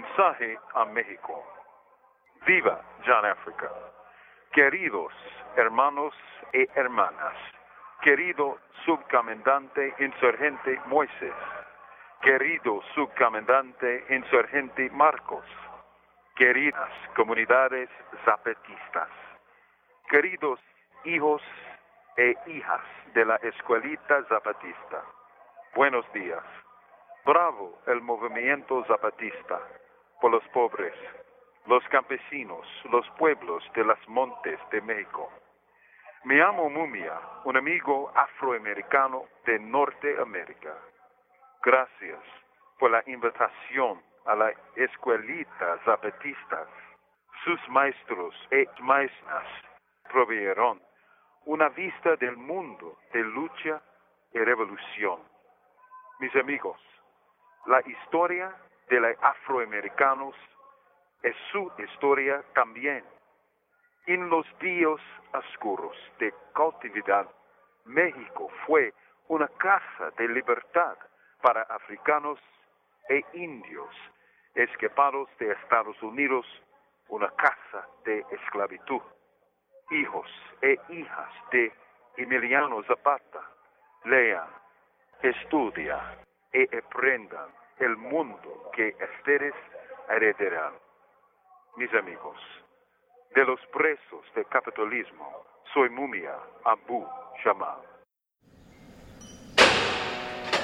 Mensaje a México. Viva John Africa. Queridos hermanos y hermanas, querido subcomandante insurgente Moisés, querido subcomandante insurgente Marcos, queridas comunidades zapatistas, queridos hijos e hijas de la escuelita zapatista, buenos días. Bravo el movimiento zapatista por los pobres, los campesinos, los pueblos de los montes de México. Me llamo Mumia, un amigo afroamericano de Norteamérica. Gracias por la invitación a la escuelita zapatistas. Sus maestros y maestras proveyeron una vista del mundo de lucha y revolución. Mis amigos, la historia de los afroamericanos es su historia también. En los días oscuros de cautividad, México fue una casa de libertad para africanos e indios escapados de Estados Unidos, una casa de esclavitud. Hijos e hijas de Emiliano Zapata, lean, estudian y aprendan el mundo que ustedes heredarán. Mis amigos, de los presos del capitalismo, soy Mumia Abu Jamal.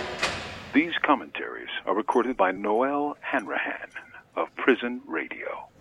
These commentaries are recorded by Noel Hanrahan of Prison Radio.